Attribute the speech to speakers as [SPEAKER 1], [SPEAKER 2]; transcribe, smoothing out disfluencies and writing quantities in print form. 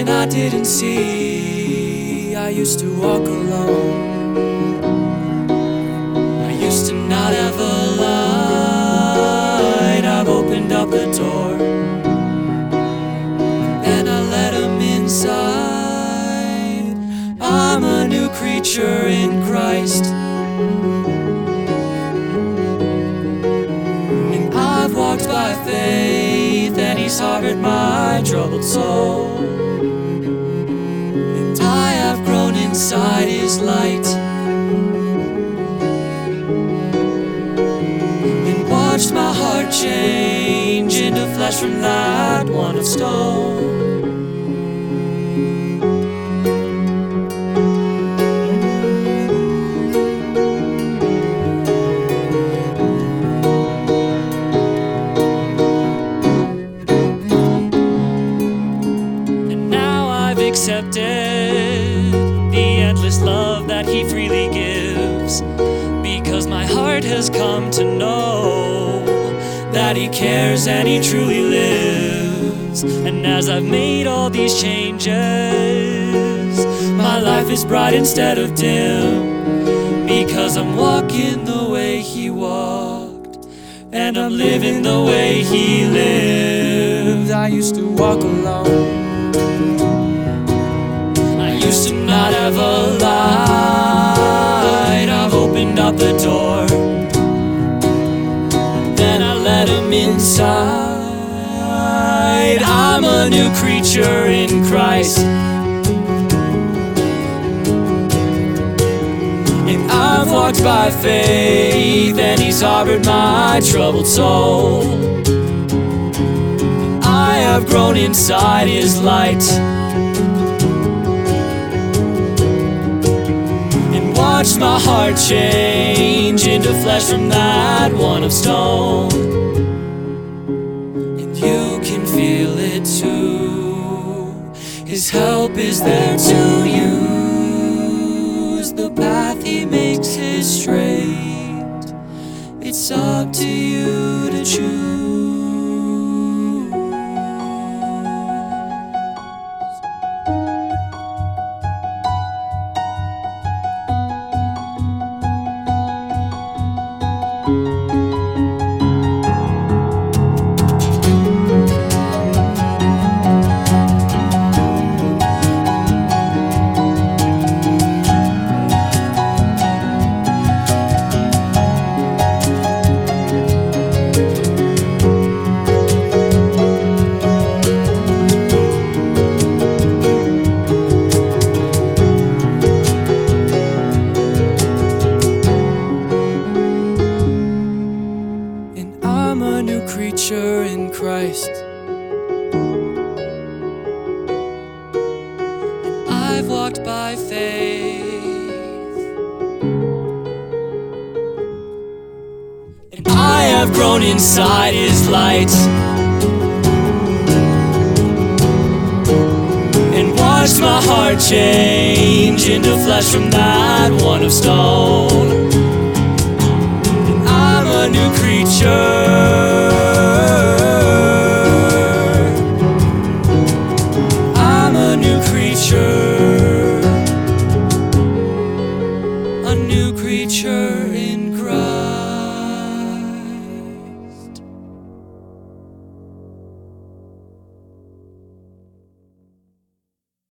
[SPEAKER 1] I didn't see. I used to walk alone. I used to not have a light. I've opened up the door, and I let him inside. I'm a new creature in Christ, and I've walked by faith, and he's harbored my troubled soul. And I have grown inside his light, and watched my heart change into flesh from that one of stone. Accepted the endless love that he freely gives, because my heart has come to know that he cares and he truly lives. And as I've made all these changes, my life is bright instead of dim, because I'm walking the way he walked, and I'm living the way he lived. I used to walk alone. Used to not have a light. I've opened up the door, then I let him inside. I'm a new creature in Christ, and I've walked by faith, and he's harbored my troubled soul. I have grown inside his light, watched my heart change into flesh from that one of stone. And you can feel it too. His help is there to use. The path he makes is straight. It's up to you to choose. I'm a new creature in Christ, and I've walked by faith, and I have grown inside his light, and watched my heart change into flesh from that one of stone. And I'm a new creature